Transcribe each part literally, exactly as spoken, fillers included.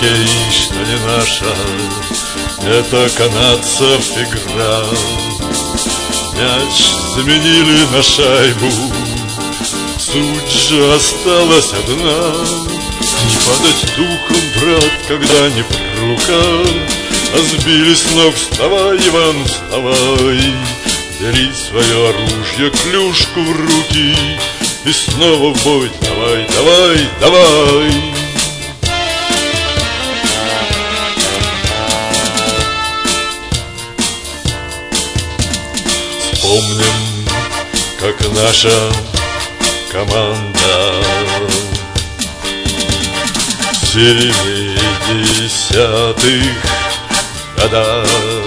хоккей, что не наша, это канадцев игра. Мяч заменили на шайбу, суть же осталась одна. Не падать духом, брат, когда не по рукам, а сбили с ног. Вставай, Иван, вставай, бери свое оружие, клюшку в руки и снова в бой. Давай, давай, давай. Вспомним, как наша команда в семидесятых годах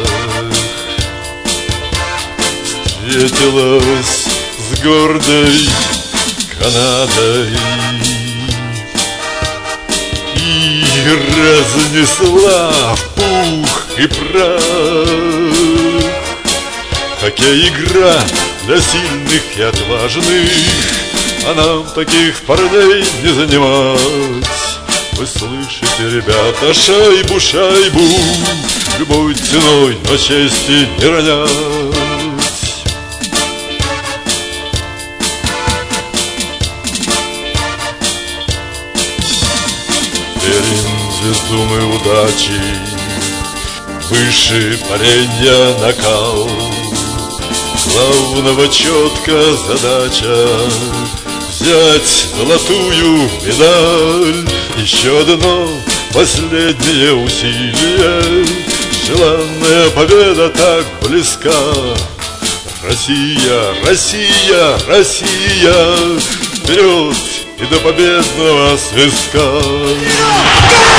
встретилась с гордой Канадой и разнесла в пух и прах. Хоккей — игра для сильных и отважных, а нам таких парней не занимать. Вы слышите, ребята, шайбу, шайбу любой ценой, но чести не ронять. Верим звезду мы удачи, выше паренья накал. Главного четко задача взять золотую медаль. Еще одно последнее усилие, желанная победа так близка. Россия, Россия, Россия, вперед и до победного свистка!